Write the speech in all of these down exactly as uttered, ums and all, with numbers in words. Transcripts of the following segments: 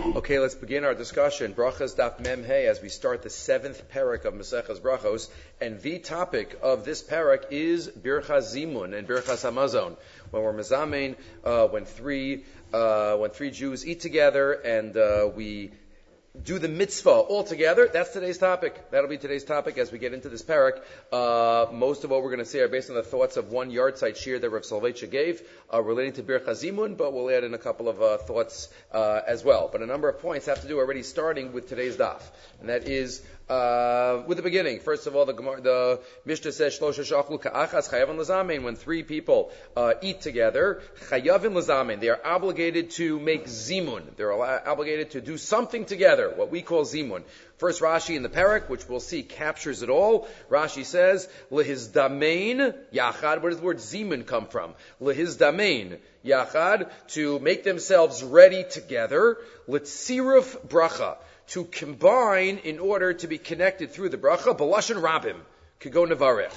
Okay, let's begin our discussion. Brachas Daf Mem Hey, as we start the seventh parak of Maseches Brachos, and the topic of this parak is Birchas Zimun and Birchas Hamazon. When we're mezamein, uh, when three uh, when three Jews eat together and uh, we do the mitzvah all together, that's today's topic. That'll be today's topic as we get into this parak. Uh, most of what we're going to say are based on the thoughts of one yard site shir that Rav Soloveitchik gave uh, relating to Birchas Zimun, but we'll add in a couple of uh, thoughts uh, as well. But a number of points have to do already starting with today's daf, and that is uh, with the beginning. First of all, the, the Mishnah says Shlosha shachlu ka'achas chayavin lazamein. When three people uh, eat together, chayavin lazamein, they are obligated to make zimun. They're obligated to do something together, what we call zimun. First Rashi in the parak, which we'll see, captures it all. Rashi says, lehizdamein yachad. Where does the word zimun come from? Lehizdamein yachad, to make themselves ready together. Litziruf bracha, to combine in order to be connected through the bracha. Balashon rabim, kago nevarech,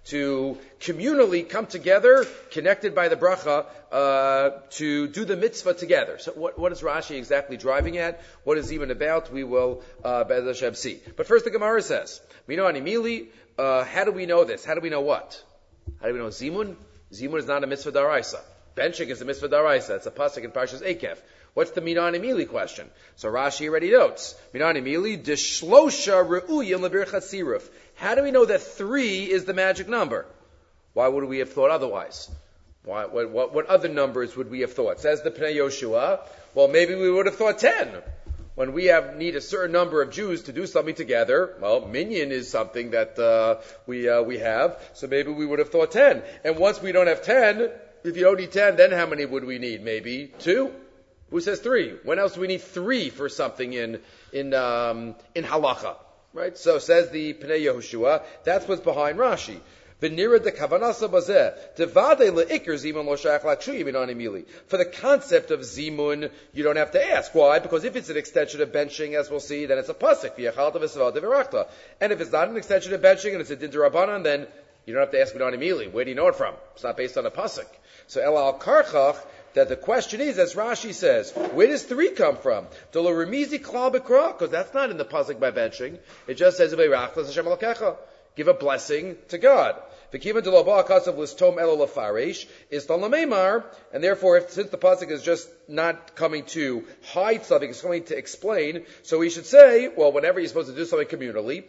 to communally come together, connected by the bracha, uh, to do the mitzvah together. So what, what is Rashi exactly driving at? What is even about? We will, uh, Be'ez Hashem see. But first the Gemara says, Mino animili, uh, how do we know this? How do we know what? How do we know Zimun? Zimun is not a mitzvah daraisa. Benching is a mitzvah daraisa. It's a pasuk in Parshas Ekev. What's the Minan Emili question? So Rashi already notes, Minan Emili, Deshlosha Re'uyim Lebirchas Siruf. How do we know that three is the magic number? Why would we have thought otherwise? Why, what, what, what other numbers would we have thought? Says the Pnei Yoshua, well, maybe we would have thought ten. When we have need a certain number of Jews to do something together, well, minyan is something that uh, we uh, we have, so maybe we would have thought ten. And once we don't have ten, if you don't need ten, then how many would we need? Maybe two? Who says three? When else do we need three for something in in um, in halacha? Right? So says the Pnei Yehoshua. That's what's behind Rashi. V'nira de kavanasa bazeh devade leikr zimun lo shayach lakshuyi minan emili. For the concept of zimun, you don't have to ask. Why? Because if it's an extension of benching, as we'll see, then it's a pasuk. V'yachalta v'savada v'rachta. And if it's not an extension of benching and it's a din d'Rabbanan, then you don't have to ask minan emili. Where do you know it from? It's not based on a pasuk. So el al karchach, that the question is, as Rashi says, where does three come from? Because that's not in the pasuk by benching. It just says, give a blessing to God. And therefore, if, since the pasuk is just not coming to hide something, it's coming to explain, so we should say, well, whenever you're supposed to do something communally,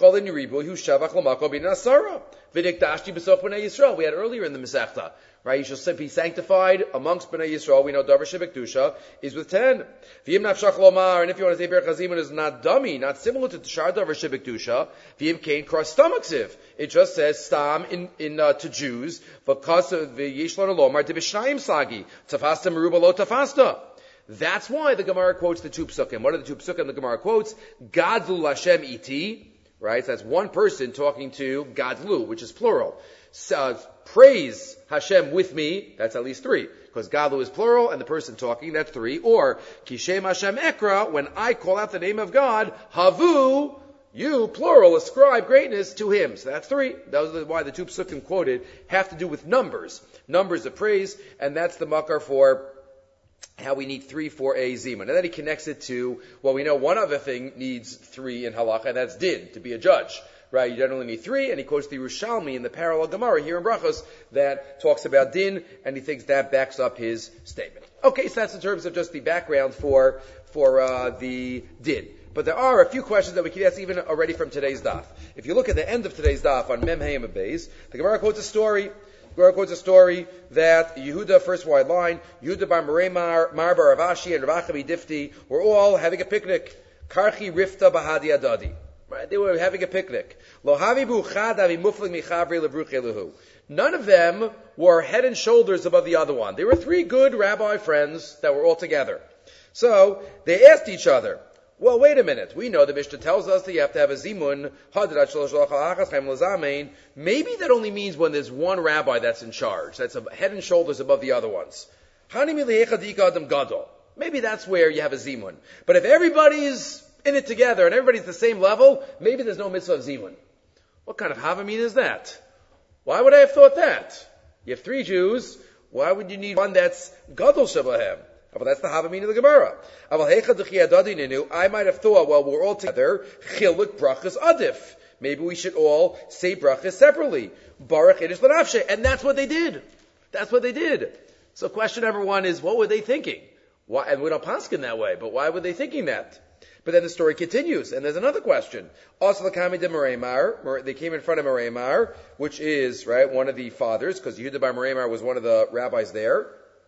we had earlier in the Masechta, right? You shall be sanctified amongst Bnei Yisrael. We know Davar Shebekdusha is with ten. V'im nafshach lomar, and if you want to say Birchas Zimun is not dummy, not similar to Shar Davar Shebekdusha, v'im kain cross stomachsiv. It just says stam in in uh, to Jews. V'kas v'yishlon lomar debishnayim sagi tafasta meruba lo tafasta. That's why the Gemara quotes the two psukim. What are the two psukim the Gemara quotes? Gadlu Lashem iti, right? So that's one person talking to Gadlu, which is plural. So, praise Hashem with me, that's at least three. Because Gadlu is plural, and the person talking, that's three. Or, Kishem Hashem Ekra, when I call out the name of God, Havu, you, plural, ascribe greatness to Him. So that's three. That was why the two psukim quoted have to do with numbers. Numbers of praise, and that's the makar for how we need three for a zimun. And then he connects it to, well, we know one other thing needs three in halacha, and that's din, to be a judge. Right, you generally need three, and he quotes the Yerushalmi in the parallel Gemara here in Brachos that talks about din, and he thinks that backs up his statement. Okay, so that's in terms of just the background for for uh, the din. But there are a few questions that we can ask even already from today's daf. If you look at the end of today's daf on Mem Hayim Beis, the Gemara quotes a story. The Gemara quotes a story that Yehuda, first wide line, Yehuda bar Maremar, Mar bar Ravashi, and Rav Achavi Difti were all having a picnic. Karchi Rifta Bahadi Adadi. Right? They were having a picnic. None of them were head and shoulders above the other one. They were three good rabbi friends that were all together. So they asked each other, well, wait a minute. We know the Mishnah tells us that you have to have a zimun. Maybe that only means when there's one rabbi that's in charge. That's a head and shoulders above the other ones. Maybe that's where you have a zimun. But if everybody's in it together and everybody's the same level, maybe there's no mitzvah of zimun. What kind of havamin is that? Why would I have thought that? You have three Jews. Why would you need one that's gadol shabahem? But that's the Havamina of the Gemara. I might have thought, well, we're all together. Chiluk brachas adif. Maybe we should all say brachas separately. Baruch Inish L'Nafshe. And that's what they did. That's what they did. So question number one is, what were they thinking? Why, and we don't paskin that way, but why were they thinking that? But then the story continues, and there's another question. Also, the Kami de Mereimar, they came in front of Mereimar, which is, right, one of the fathers, because Yehuda bar Mereimar was one of the rabbis there.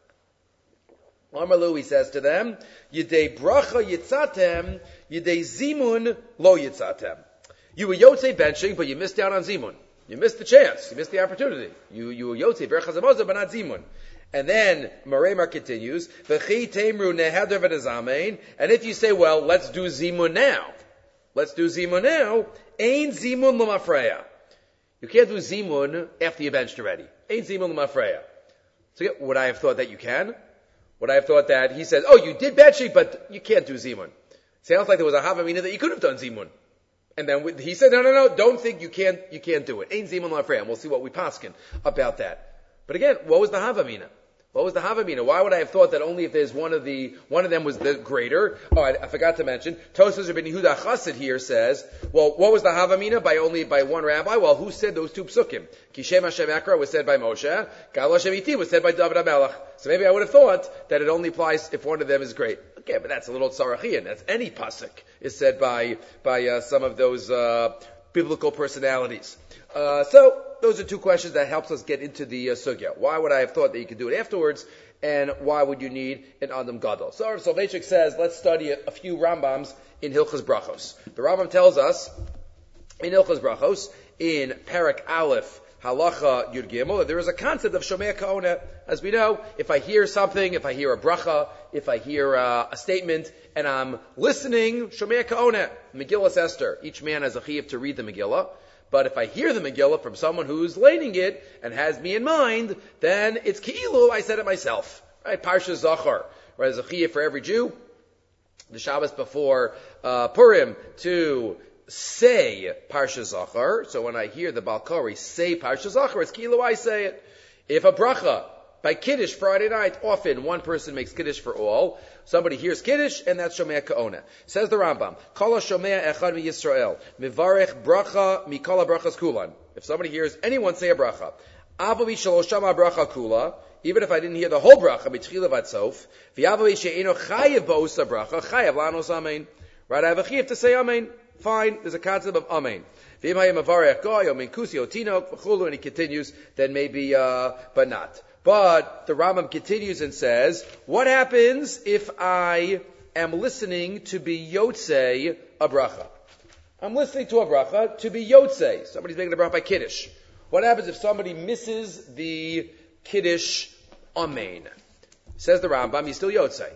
Amalu, he says to them, Yidei bracha yitzatem, Yidei zimun lo yitzatem. You were Yotzei benching, but you missed out on zimun. You missed the chance. You missed the opportunity. You, you were Yotzei, berachas hamazon, but not zimun. And then Mereimar continues, V'chi temru neheder v'nezamein, and if you say, well, let's do zimun now. Let's do zimun now. Ein zimun l'mafreya. You can't do zimun after you benched already. Ein zimun l'mafreya. So would I have thought that you can? Would I have thought that he says, oh, you did benching, but you can't do zimun? Sounds like there was a havamina that you could have done zimun. And then he said, no, no, no, don't think you can't, you can't do it. Ein zimun l'mafreya. And we'll see what we paskin about that. But again, what was the havamina? What was the Havamina? Why would I have thought that only if there's one of the, one of them was the greater? Oh, I, I forgot to mention, Tosfos Rabbi Yehuda Chassid here says, well, what was the Havamina by only, by one rabbi? Well, who said those two psukim? Kishem Hashem Ekra was said by Moshe, Gal Hashem Iti was said by David HaMelech. So maybe I would have thought that it only applies if one of them is great. Okay, but that's a little tzarachian. That's any pasuk is said by, by, uh, some of those, uh, biblical personalities. Uh, so, those are two questions that helps us get into the uh, sugya. Why would I have thought that you could do it afterwards, and why would you need an Adam Gadol? So, Rav Soloveitchik says, let's study a, a few Rambams in Hilchos Brachos. The Rambam tells us, in Hilchos Brachos, in Perek Aleph, Halacha Yud Gimel, that there is a concept of Shomei Ka'ona. As we know, if I hear something, if I hear a bracha, if I hear uh, a statement, and I'm listening, Shomei Ka'ona, Megillah Esther. Each man has a chiyuv to read the Megillah. But if I hear the Megillah from someone who's learning it and has me in mind, then it's Ki'ilu, I said it myself. Right? Parsha Zachar. Right? There's a chiyuv for every Jew. The Shabbos before uh, Purim to say Parsha Zachar. So when I hear the Balkari say Parsha Zachar, it's Ki'ilu, I say it. If a bracha, by Kiddush Friday night, often one person makes Kiddush for all. Somebody hears Kiddush, and that's Shomei Ka'ona. Says the Rambam, Kol Shomei Echad Mi Yisrael, Mivarech Bracha Mikol Brachas Kulan. If somebody hears anyone say a bracha, Avavi Shalosh Shama Bracha Kula, even if I didn't hear the whole bracha, B'tchila Vatsof, V'Avavi She'eno Chayev Ba'osa Bracha, Chayev Lanos Amen. Right, I have a chiyuv to say Amen. Fine, there's a concept of Amen. V'Im Hayem Avarech Goy, Omen Kusi Otinok, V'chulu, and he continues, then maybe, uh, but not. But the Rambam continues and says, what happens if I am listening to be Yotzei a bracha? I'm listening to a bracha to be Yotzei. Somebody's making a bracha by Kiddush. What happens if somebody misses the Kiddush Amen? Says the Rambam, he's still Yotzei.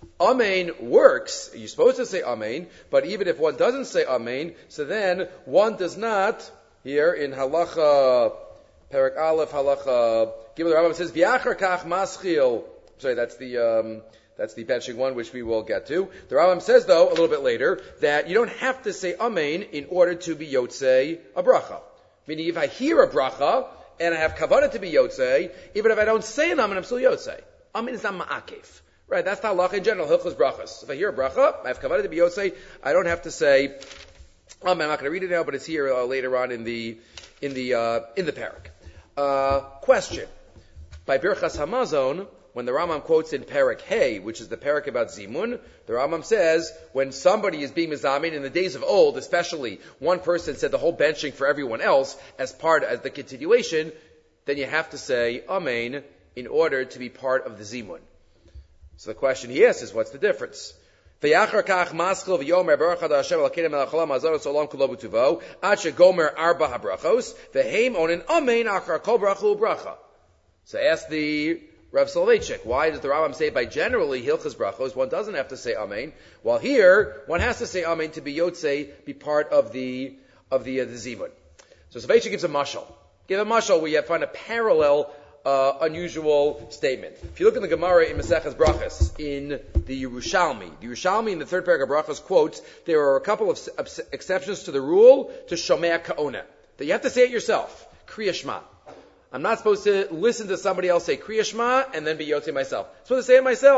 Amen works. You're supposed to say Amen, but even if one doesn't say Amen, so then one does not, here in Halacha, Perek Aleph, Halacha, Gimel, the Rambam says, V'achar kach maschil. Sorry, that's the, um, that's the benching one, which we will get to. The Rambam says, though, a little bit later, that you don't have to say Amen in order to be Yotzei a bracha. Meaning, if I hear a bracha, and I have kavanah to be Yotzei, even if I don't say an Amen, I'm still Yotzei. Amen is not ma'akev. Right, that's the halacha in general, Hilchos Brachos. If I hear a bracha, I have kavanah to be Yotzei, I don't have to say Amen. I'm not going to read it now, but it's here uh, later on in the, in the, uh, in the parak. Uh, question. By Birchas Hamazon, when the Rambam quotes in Perek Hey, which is the Perek about Zimun, the Rambam says, when somebody is being Mizamin in the days of old, especially, one person said the whole benching for everyone else as part, as the continuation, then you have to say Amen in order to be part of the Zimun. So the question he asks is, what's the difference? V'yachar kach maschil v'yomer baruch ad Hashem Elokeinu melech haolam hazaros olam kulo b'tuvo ad shegomer arba habrachos v'heim onin amen achar kol bracha u'bracha. So ask the Rav Soloveitchik, why does the Rambam say by generally Hilchos Brachos one doesn't have to say amen, while here one has to say amen to be Yotzei, be part of the of the uh, the Zimun. So Soloveitchik gives a mashal. Give a mashal where you find a parallel Uh, unusual statement. If you look in the Gemara in Maseches Brachos, in the Yerushalmi, the Yerushalmi in the third paragraph of Brachos quotes, there are a couple of s- exceptions to the rule to Shomei Ka'ona, that you have to say it yourself. Kriya Shema. I'm not supposed to listen to somebody else say Kriya Shema and then be Yotzei myself. I'm supposed to say it myself.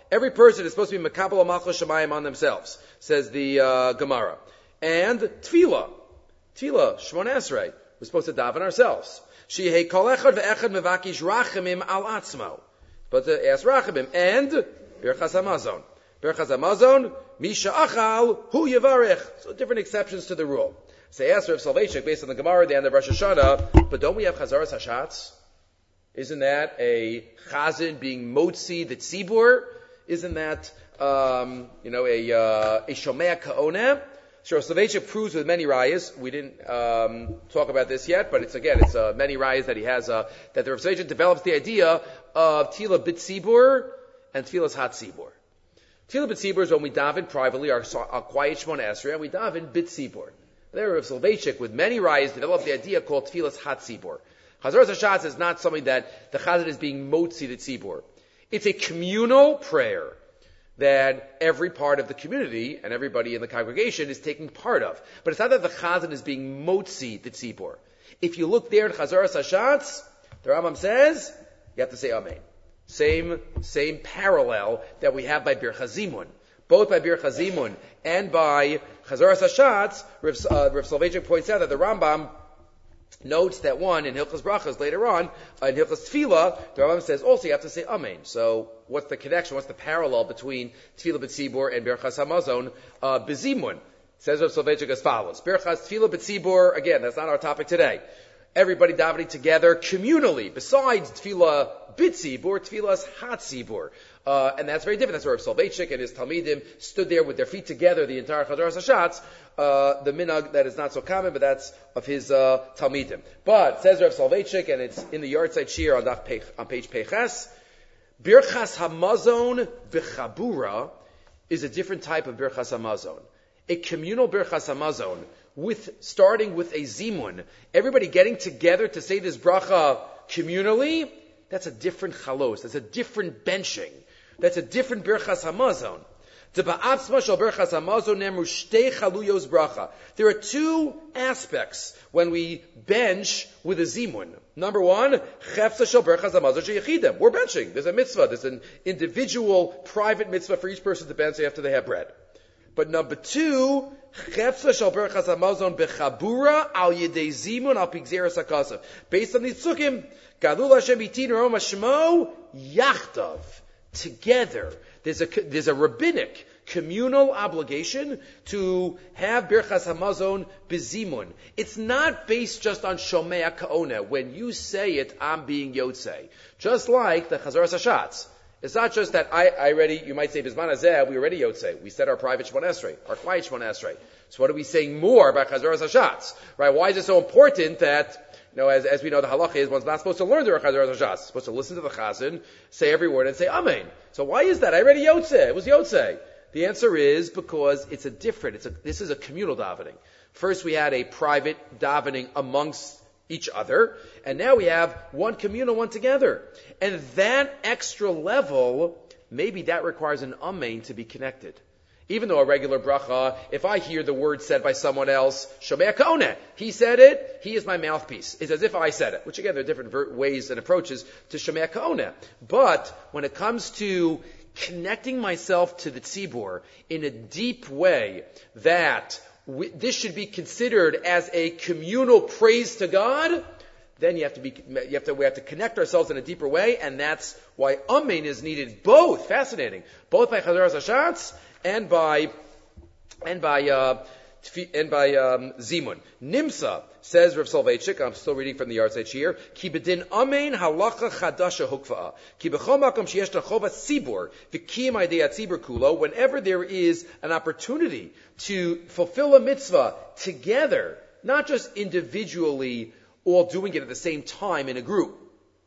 Every person is supposed to be Mekabel Malchus Shemayim on themselves, says the uh, Gemara. And Tefillah. Tefillah, Shmon Esrei. We're supposed to daven ourselves. Shehei kol echad ve'echad mevakish rachamim al atzmo. But to ask rachamim. And Birchas Hamazon. Birchas Hamazon, Misha achal, hu yevarech. So different exceptions to the rule. Say, ask Rav Soloveitchik, based on the Gemara at the end of Rosh Hashanah, but don't we have Chazaras Hashatz? Isn't that a chazan being motzi the tzibur? Isn't that, um, you know, a, uh, a shomea ka'oneh? So Rav Soloveitchik proves with many rayas. We didn't um, talk about this yet, but it's again, it's uh, many rayas that he has, uh, that the Rav Soloveitchik develops the idea of tila bit tzibur and tfilas hat tzibur. Tila bit tzibur is when we daven privately, our, our quiet Shmona Esrei, and we daven bit tzibur. There, Rav Soloveitchik, with many rayas, developed the idea called tfilas hat tzibur. Chazaras Hashatz is not something that the chazan is being motzi the tzibur. It's a communal prayer that every part of the community and everybody in the congregation is taking part of. But it's not that the chazan is being motzi the tzibur. If you look there at Chazaras Hashatz, the Rambam says, you have to say Amen. Same, same parallel that we have by Birchas Zimun. Both by Birchas Zimun and by Chazaras Hashatz, Rav, uh, Rav Soloveitchik points out that the Rambam notes that one in Hilchos Brachos later on, uh, in Hilchos Tefillah, the Rambam says also you have to say Amen. So what's the connection, what's the parallel between Tefillah B'tzibur and Birchas Hamazon uh, B'zimun? Says Rav Soloveitchik as follows. Birchas Tefillah B'tzibur, again, that's not our topic today. Everybody davening together communally, besides Tefillah B'tzibur, Tefillah's Hatzibur. Uh, and that's very different. That's where Rav Soloveitchik and his Talmidim stood there with their feet together the entire Chazaras Hashatz. Uh, the minhag that is not so common, but that's of his uh, Talmidim. But, says Rav Soloveitchik, and it's in the Yartzeit Shir on, page, on page Peches, Birchas Hamazon B'chabura is a different type of Birchas Hamazon. A communal Birchas Hamazon, with, starting with a Zimun, everybody getting together to say this bracha communally, that's a different chalos, that's a different benching, that's a different Birchas Hamazon. There are two aspects when we bench with a zimun. Number one, we're benching. There's a mitzvah. There's an individual, private mitzvah for each person to bench after they have bread. But number two, based on the Tzukim, Gadul Hashem Itin Rom Hashmo Yachtav. Together. There's a, there's a rabbinic communal obligation to have Birchas Hamazon B'zimun. It's not based just on Shomea Ka'oneh. When you say it, I'm being Yotzei. Just like the Chazaras Hashatz. It's not just that I, I already, you might say, Bizman Hazeh, we already Yotzei. We said our private Shmon Esrei, our quiet Shmon Esrei. So what are we saying more about Chazaras Hashatz? Right? Why is it so important that, you know, as, as we know, the halacha is one's not supposed to learn the Chazaras Hashatz. Supposed to listen to the chazan, say every word, and say Amen. So why is that? I already Yotzei. It was Yotzei. The answer is because it's a different, it's a, this is a communal davening. First we had a private davening amongst each other, and now we have one communal, one together. And that extra level, maybe that requires an Amen to be connected. Even though a regular bracha, if I hear the word said by someone else, Shomea Ka'oneh, he said it, he is my mouthpiece. It's as if I said it, which again, there are different ver- ways and approaches to Shomea Ka'oneh. But when it comes to connecting myself to the tzibur in a deep way that we, this should be considered as a communal praise to God, then you have to be, you have to, we have to connect ourselves in a deeper way, and that's why Amen is needed both, fascinating, both by Chazaras Hashatz and by, and by, uh, and by, um, Zimun. Nimsa, says Rav Soloveitchik, I'm still reading from the Yartzeit Shir, Ki bedin Amen halacha chadasha hukva'a. Ki b'chol makom sheyesh chova tzibur, v'kiyim idei tzibur kulo, whenever there is an opportunity to fulfill a mitzvah together, not just individually, all doing it at the same time in a group,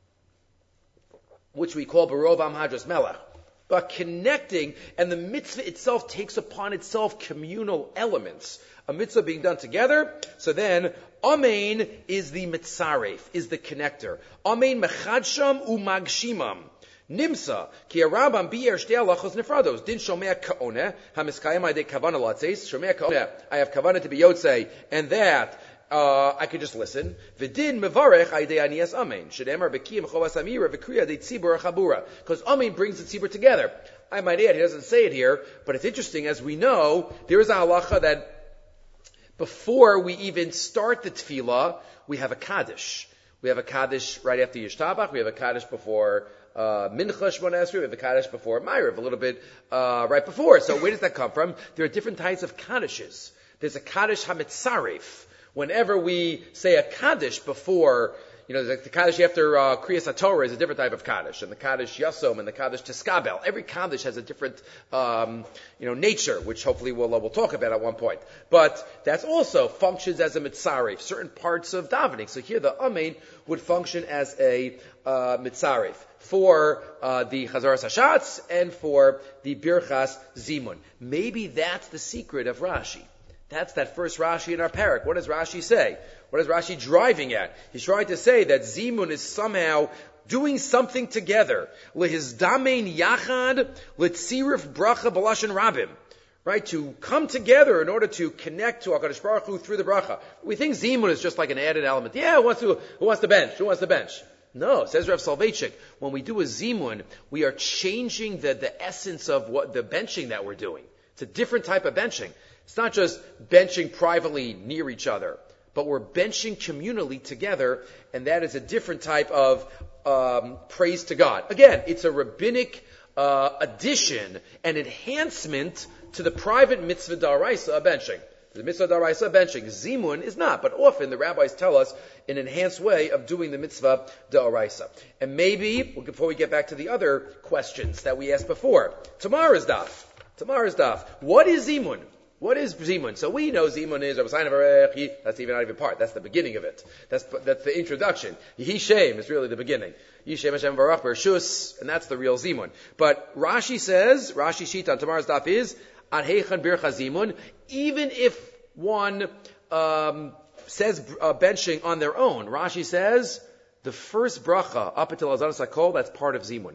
which we call Barov Am Hadras Melech, but connecting, and the mitzvah itself takes upon itself communal elements. A mitzvah being done together, so then Amen is the mitzaref, is the connector. Amen mechadsham umagshimam. Nimsa, ki arabam bi'er shtei halachos nefrados. Din shomea ka'oneh, hamiskayim ayde kavana latzeis. Shomea ka'oneh, I have kavana to be yotzei, and that, Uh, I could just listen. V'din mevarech aydei aniyas amen. Shedemar b'kiyim chovas amira v'kriya de tzibur chabura. Because amen brings the tzibur together. I might add, he doesn't say it here, but it's interesting, as we know, there is a halacha that before we even start the tefillah, we have a kaddish. We have a kaddish right after Yishtabach, we have a kaddish before uh, Mincha Shmona Esrei, we have a kaddish before Ma'ariv, a little bit uh, right before. So where does that come from? There are different types of kaddishes. There's a kaddish hamitzarif. Whenever we say a kaddish before, you know, the, the kaddish after uh, Kriyas HaTorah is a different type of kaddish, and the kaddish Yasom and the kaddish Teskabel. Every kaddish has a different, um, you know, nature, which hopefully we'll uh, we'll talk about at one point. But that's also functions as a mitzarif, certain parts of davening. So here the amen would function as a uh, mitzarif for uh, the Chazaras Hashatz and for the Birchas Zimun. Maybe that's the secret of Rashi. That's that first Rashi in our parak. What does Rashi say? What is Rashi driving at? He's trying to say that Zimun is somehow doing something together. Lehizdamein yachad letzirif bracha b'lashon rabim. Right? To come together in order to connect to HaKadosh Baruch Hu through the bracha. We think Zimun is just like an added element. Yeah, who wants to, who wants to bench? Who wants to bench? No, says Rav Soloveitchik, when we do a Zimun, we are changing the, the essence of what the benching that we're doing. It's a different type of benching. It's not just benching privately near each other, but we're benching communally together, and that is a different type of um, praise to God. Again, it's a rabbinic uh, addition and enhancement to the private mitzvah d'oraisa of benching. The mitzvah d'oraisa of benching, zimun, is not, but often the rabbis tell us an enhanced way of doing the mitzvah d'oraisa. And maybe, before we get back to the other questions that we asked before, tomorrow's daf. Tomorrow's daf. What is zimun? What is Zimun? So we know Zimun is Rabbi Sayin Avarech. That's even not even part. That's the beginning of it. That's that's the introduction. Yehi Shem is really the beginning. Yehi Shem Hashem Barach Bershus, and that's the real Zimun. But Rashi says, Rashi Shita on tomorrow's daf is Ad Heichan Bircha Zimun. Even if one um, says uh, benching on their own, Rashi says the first bracha up until Azanas HaKol, that's part of Zimun.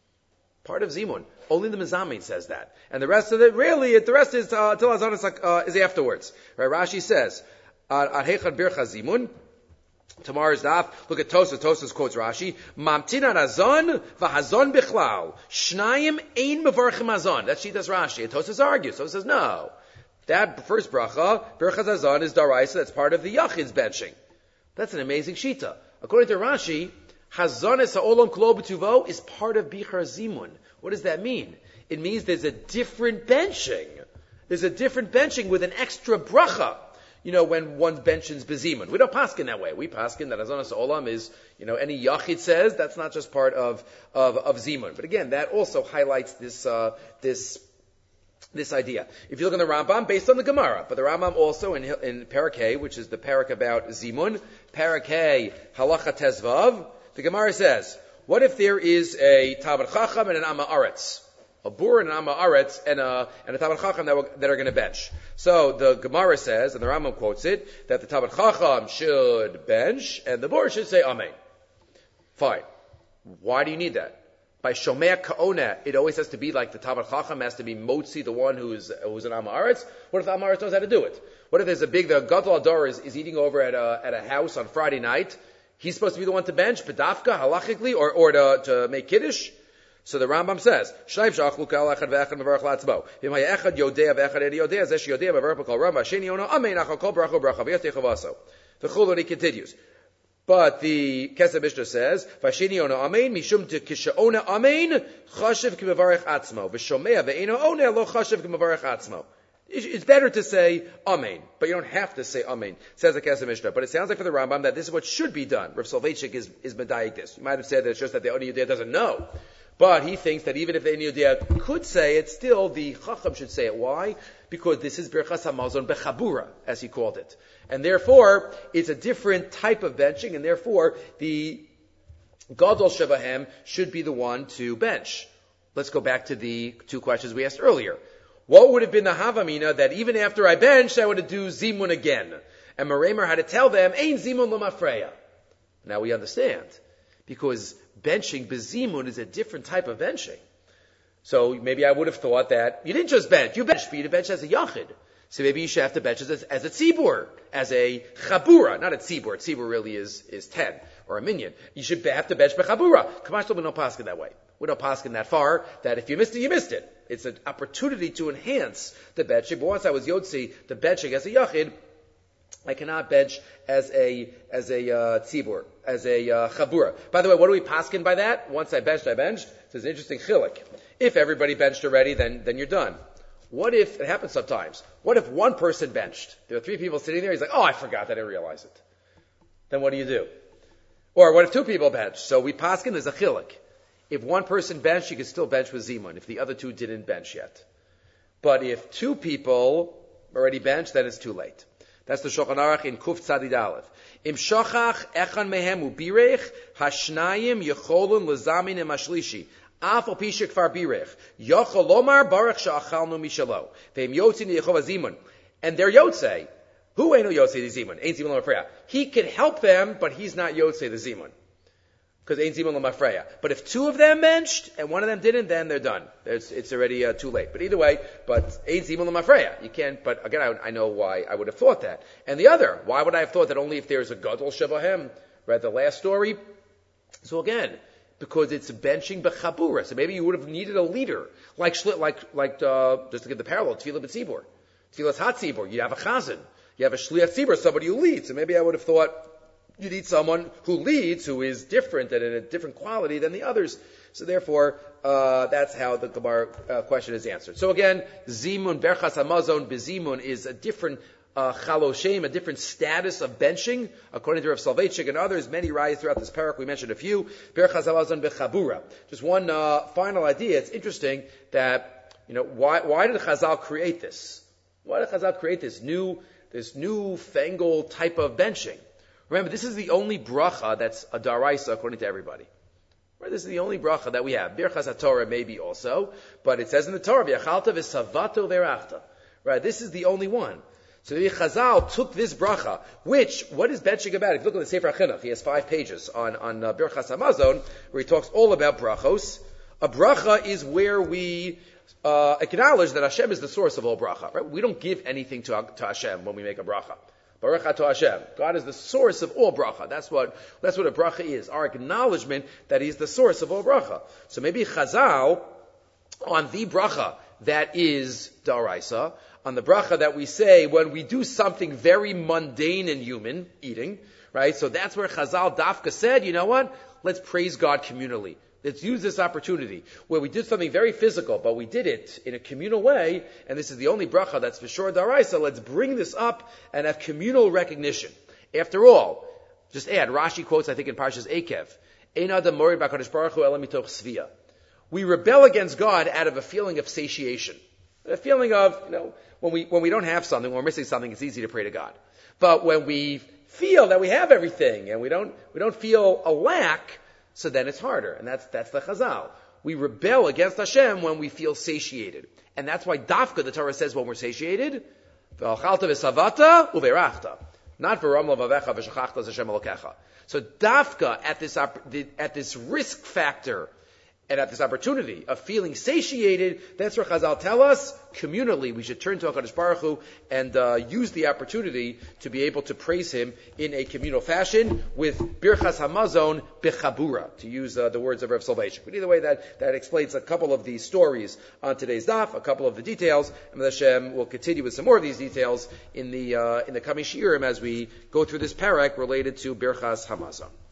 Part of Zimun. Only the Mezamin says that. And the rest of it, really, the rest is, uh, till Azanas, uh, is afterwards. Right? Rashi says, Ad Heichan Bircha Zimun. Tomorrow's daf, look at Tosas. Tosas quotes Rashi, Mamtin Hazon v'Hazon bichlal. Shnayim ein mevarchim Hazon. That's Shitas Rashi. And Tosas argues. Tosas says, no. That first bracha, Birchas Hazon, is Daraisa. That's part of the Yachid's benching. That's an amazing Shita. According to Rashi, Hazanes ha'olam klo b'tuvo is part of Bichar Zimun. What does that mean? It means there's a different benching. There's a different benching with an extra bracha. You know, when one benches bezimun. We don't paskin that way. We paskin that Hazanes ha'olam is, you know, any yachid says, that's not just part of, of, of zimun. But again, that also highlights this, uh, this, this idea. If you look in the Rambam, based on the Gemara, but the Rambam also in, in Parak Hay, which is the parak about zimun, Parak Hay, halacha tezvav, the Gemara says, what if there is a Talmid Chacham and an Amma Aretz? A Bur and an Amma Aretz and a, and a Talmid Chacham that, will, that are going to bench. So the Gemara says, and the Rambam quotes it, that the Talmid Chacham should bench and the Bur should say Amen. Fine. Why do you need that? By Shomea Ka'ona, it always has to be like the Talmid Chacham has to be Motzi, the one who's, who's an Amma Aretz. What if the Amma Aretz knows how to do it? What if there's a big, the Gadol Ador is, is eating over at a, at a house on Friday night? He's supposed to be the one to bench, pedafka, halachically, or, or to, to make kiddush. So the Rambam says, Shnaim shachlu ka'al echad ve'echad mevarach la'atzmo. V'im ha'echad yodea ve'echad edi yodea, zesh yodea mevarach b'kol ram, v'asheni yono, amein achal kol bracha bracha, v'yotei chavaso. The chuloni continues. But the Kesef Mishnah says, v'asheni yono amein, mishum te kishaona amein, chashiv ki mevarach atzmo. V'shomea ve'eno one, lo chashiv ki mevarach atzmo. It's better to say Amen, but you don't have to say Amen, says the Kesef Mishnah. But it sounds like for the Rambam that this is what should be done. Rav Soloveitchik is, is medayik this. You might have said that it's just that the Oni Yudea doesn't know. But he thinks that even if the Oni Yudea could say it, still the Chacham should say it. Why? Because this is Birchas HaMazon Bechabura, as he called it. And therefore, it's a different type of benching, and therefore, the Gadol Shebahem should be the one to bench. Let's go back to the two questions we asked earlier. What would have been the Havamina that even after I benched, I would do Zimun again? And Meremer had to tell them, Ein Zimun L'mafreya. Now we understand. Because benching, Bezimun, is a different type of benching. So maybe I would have thought that you didn't just bench, you benched, but you bench as a Yachid. So maybe you should have to bench as, as a Tzibur, as a Chabura, not a Tzibur. Tzibur really is, is ten, or a minion. You should have to bench by Chabura. Kamash Tobin no Paskin that way. We don't paskin that far, that if you missed it, you missed it. It's an opportunity to enhance the benching. But once I was Yotzi, the benching as a Yachid, I cannot bench as a as a uh, tzibur, as a uh, chabura. By the way, what do we paskin by that? Once I benched, I benched. So there's an interesting chilik. If everybody benched already, then then you're done. What if, it happens sometimes, what if one person benched? There are three people sitting there, he's like, oh, I forgot, I didn't realize it. Then what do you do? Or what if two people bench? So we paskin, there's a chilik. If one person benched, you can still bench with zimun, if the other two didn't bench yet. But if two people already benched, then it's too late. That's the Shulchan Aruch in Kuf Tzadid Aleph. Im shochach echan mehem ubirech, hashnayim yecholun lezamin im ashlishi. Afal pishik far birech. Yochol lomar baruch sha'achalnu mishalo. Ve'im yotzei Yehova zimun. And they're yotzei. Who ain't no yotzei the zimun? Ain't zimun l'mafreya. He can help them, but he's not yotzei the zimun. Because ain't zimun l'mafreya. But if two of them benched, and one of them didn't, then they're done. It's, it's already uh, too late. But either way, but ain't zimun l'mafreya. You can't, but again, I, I know why I would have thought that. And the other, why would I have thought that only if there's a gadol shebahem? Read the last story. So again, because it's benching bechabura. So maybe you would have needed a leader. Like, like, like, uh, just to give the parallel, Tefillah b'tzibur. Tefillah's hot tzibur. You have a chazan. You have a shliach tzibur, somebody who leads. So maybe I would have thought you need someone who leads, who is different and in a different quality than the others. So therefore, uh, that's how the Gemara uh, question is answered. So again, zimun, berchas hamazon, bezimun is a different Uh, chaloshem, a different status of benching, according to Rav Soloveitchik and others, many riots throughout this parak. We mentioned a few. Berchas hamazon bechabura. Just one uh, final idea. It's interesting that, you know, why why did Chazal create this? Why did Chazal create this new this new fangled type of benching? Remember, this is the only bracha that's a daraisa according to everybody. Right? This is the only bracha that we have. Birchas HaTorah maybe also, but it says in the Torah, V'yachalta v'savato v'erachta. Right? This is the only one. So the Chazal took this bracha, which, what is benching about? If you look at the Sefer HaChinuch, he has five pages on, on uh, Birchas Hamazon, where he talks all about brachos. A bracha is where we uh, acknowledge that Hashem is the source of all bracha. Right? We don't give anything to, to Hashem when we make a bracha. Baruch atah Hashem. God is the source of all bracha. That's what, that's what a bracha is. Our acknowledgement that He's the source of all bracha. So maybe Chazal, on the bracha that is daraisa, on the bracha that we say when we do something very mundane and human, eating, right? So that's where Chazal Dafka said, you know what? Let's praise God communally. Let's use this opportunity where we did something very physical, but we did it in a communal way, and this is the only bracha that's for sure daraisa. Let's bring this up and have communal recognition. After all, just add, Rashi quotes, I think in Parshas Ekev, Ein adam morid b'HaKadosh Baruch Hu ela mitoch svia. We rebel against God out of a feeling of satiation. A feeling of, you know, when we, when we don't have something, when we're missing something, it's easy to pray to God. But when we feel that we have everything and we don't, we don't feel a lack, so then it's harder. And that's, that's the Chazal. We rebel against Hashem when we feel satiated. And that's why Dafka, the Torah says when we're satiated, V'achalta v'savata u'verachta. Not v'ram l'vavecha v'shachachta Hashem elokecha. So Dafka, at this, at this risk factor, and at this opportunity of feeling satiated, that's where Chazal tell us, communally, we should turn to HaKadosh Baruch Hu and uh, use the opportunity to be able to praise Him in a communal fashion with Birchas Hamazon Bechabura, to use uh, the words of Rav Soloveitchik. But either way, that, that explains a couple of these stories on today's daf, a couple of the details, and Hashem will continue with some more of these details in the uh, in the coming shiurim as we go through this parak related to Birchas Hamazon.